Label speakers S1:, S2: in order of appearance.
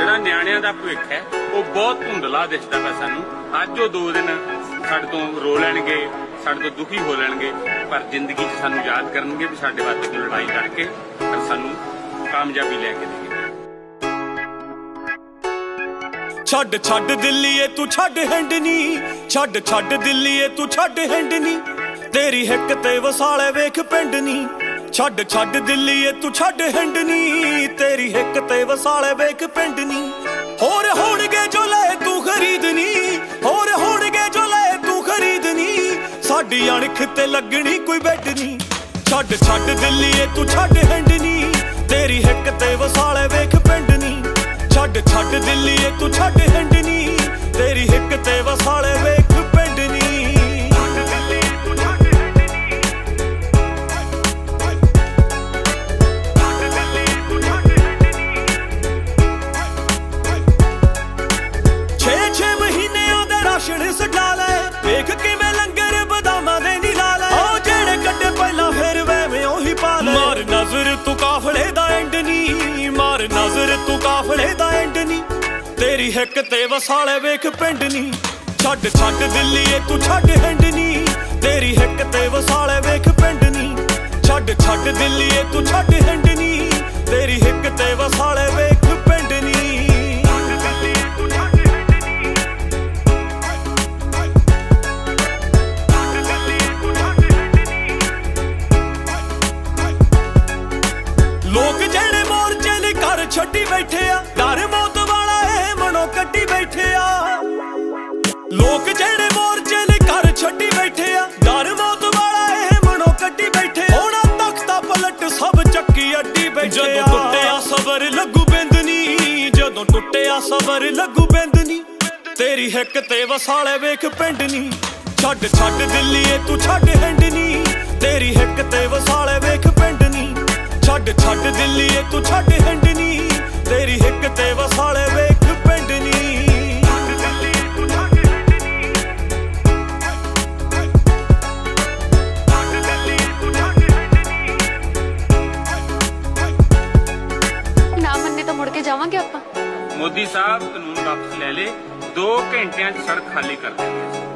S1: ਜਿਹੜਾ ਨਿਆਣਿਆਂ ਦਾ ਭਵਿੱਖ ਹੈ ਉਹ ਬਹੁਤ ਧੁੰਦਲਾ ਦਿਸਦਾ ਪਿਆ ਸਾਨੂੰ। ਅੱਜ ਉਹ 2 ਦਿਨ ਸਾਡੇ ਤੋਂ ਰੋ ਲੈਣਗੇ, ਸਾਡੇ ਤੋਂ ਦੁਖੀ ਹੋ ਲੈਣਗੇ, ਪਰ ਜ਼ਿੰਦਗੀ 'ਚ ਸਾਨੂੰ ਯਾਦ ਕਰਨਗੇ ਵੀ ਸਾਡੇ ਵਾਸਤੇ ਲੜਾਈ ਲੜ ਕੇ ਪਰ ਸਾਨੂੰ ਕਾਮਯਾਬੀ ਲੈ ਕੇ ਦੇਣਗੇ।
S2: ਛੱਡ ਛੱਡ ਦਿੱਲੀਏ ਤੂੰ ਛੱਡ ਹੰਡਨੀ, ਛੱਡ ਛੱਡ ਦਿੱਲੀਏ ਤੂੰ ਛੱਡ ਹੰਡਨੀ, ਤੇਰੀ ਹਿੱਕ ਤੇ ਵਸਾਲੇ ਵੇਖ ਪਿੰਡ ਨੀ। ਛੱਡ ਛੱਡ ਦਿੱਲੀਏ ਤੂੰ ਛੱਡ ਹੰਡਨੀ, ਤੇਰੀ ਹਿੱਕ ਤੇ ਵਸਾਲੇ ਵੇਖ ਪਿੰਡ ਨੀ। ਹੋਰ ਹੋਣਗੇ ਜੋ ਲੈ ਤੂੰ ਖਰੀਦਨੀ, ਹੋਰ ਹੋਣਗੇ ਜੋ ਲੈ ਤੂੰ ਖਰੀਦਨੀ, ਸਾਡੀ ਅਣਖ ਤੇ ਲੱਗਣੀ ਕੋਈ ਬੈੱਡ ਨੀ। ਛੱਡ ਛੱਡ ਦਿੱਲੀਏ ਤੂੰ ਛੱਡ ਹੰਡਨੀ, ਤੇਰੀ ਹਿੱਕ ਤੇ ਵਸਾਲੇ ਵੇਖ ਪਿੰਡ ਨੀ। ਛੱਡ ਛੱਡ ਦਿੱਲੀਏ ਤੂੰ ਛੱਡ ਹੰਡਨੀ, ਤੇਰੀ ਹਿੱਕ ਤੇ ਵਸਾਲੇ ਵੇਖ ਪਿੰਡ ਨੀ। ਸਟਾ ਲੈ ਵੇਖ ਕਿਵੇਂ ਲੰਗਰ ਬਦਾਮਾਂ ਦੇ ਨੀ ਲਾ ਲੈ, ਉਹ ਜਿਹੜੇ ਕੱਢੇ ਪਹਿਲਾਂ ਫਿਰ ਵੈਵੇਂ ਉਹੀ ਪਾ ਲੈ। ਮਾਰ ਨਜ਼ਰ ਤੂੰ ਕਾਫਲੇ ਦਾ ਐਂਡ ਨੀ, ਮਾਰ ਨਜ਼ਰ ਤੂੰ ਕਾਫਲੇ ਦਾ ਐਂਡ ਨੀ, ਤੇਰੀ ਹਿੱਕ ਤੇ ਵਸਾਲੇ ਵੇਖ ਪਿੰਡ ਨੀ। ਛੱਡ ਛੱਡ ਦਿੱਲੀਏ ਤੂੰ ਛੱਡ ਹੰਡਨੀ, ਤੇਰੀ ਹਿੱਕ ਤੇ ਵਸਾਲੇ ਵੇਖ ਪਿੰਡ ਨੀ। ਛੱਡ ਛੱਡ ਦਿੱਲੀਏ ਤੂੰ ਛੱਡ ਹੰਡਨੀ, ਤੇਰੀ ਹਿੱਕ ਤੇ ਵਸਾਲੇ ਵੇਖ ਪਿੰਡ ਨੀ। ਲੋਕ ਜਿਹੜੇ ਮੋਰਚੇ ਲਈ ਘਰ ਛੱਡੀ ਬੈਠੇ ਆ, ਡਰ ਮੌਤ ਵਾਲਾ ਇਹ ਮਨੋਂ ਕੱਢੀ ਬੈਠੇ ਆ। ਲੋਕ ਜਿਹੜੇ ਮੋਰਚੇ ਲਈ ਘਰ ਛੱਡੀ ਬੈਠੇ ਆ, ਡਰ ਮੌਤ ਵਾਲਾ ਇਹ ਮਨੋਂ ਕੱਢੀ ਬੈਠੇ। ਹੁਣ ਤਖਤਾ ਪਲਟ ਸਭ ਚੱਕੀ ਅੱਡੀ ਬੈਠੇ। ਜਦੋਂ ਟੁੱਟਿਆ ਸਬਰ ਲੱਗੂ ਬਿੰਦਨੀ, ਜਦੋਂ ਟੁੱਟਿਆ ਸਬਰ ਲੱਗੂ ਬਿੰਦਨੀ, ਤੇਰੀ ਹਿੱਕ ਤੇ ਵਸਾਲੇ ਵੇਖ ਪਿੰਡ ਨੀ। ਛੱਡ ਛੱਡ ਦਿੱਲੀਏ ਤੂੰ ਛੱਡ ਹੰਡਨੀ, ਤੇਰੀ ਹਿੱਕ ਤੇ ਵਸਾਲੇ ਵੇਖ ਪਿੰਡ ਨੀ। ਛੱਡ ਛੱਡ ਦਿੱਲੀਏ ਤੂੰ ਛੱਡ ਹੰਡਨੀ, ਤੇਰੀ ਹਿੱਕ ਤੇ ਵਸਾਲੇ ਵੇਖ ਪਿੰਡ ਨੀ।
S3: ਨਾ ਮੰਨੇ ਤਾਂ ਮੁੜ ਕੇ ਜਾਵਾਂਗੇ ਆਪਾਂ।
S1: ਮੋਦੀ ਸਾਹਿਬ ਕਾਨੂੰਨ ਵਾਪਸ ਲੈ ਲੇ, 2 ਘੰਟਿਆਂ 'ਚ ਸੜਕ ਖਾਲੀ ਕਰ ਦੇਣਗੇ।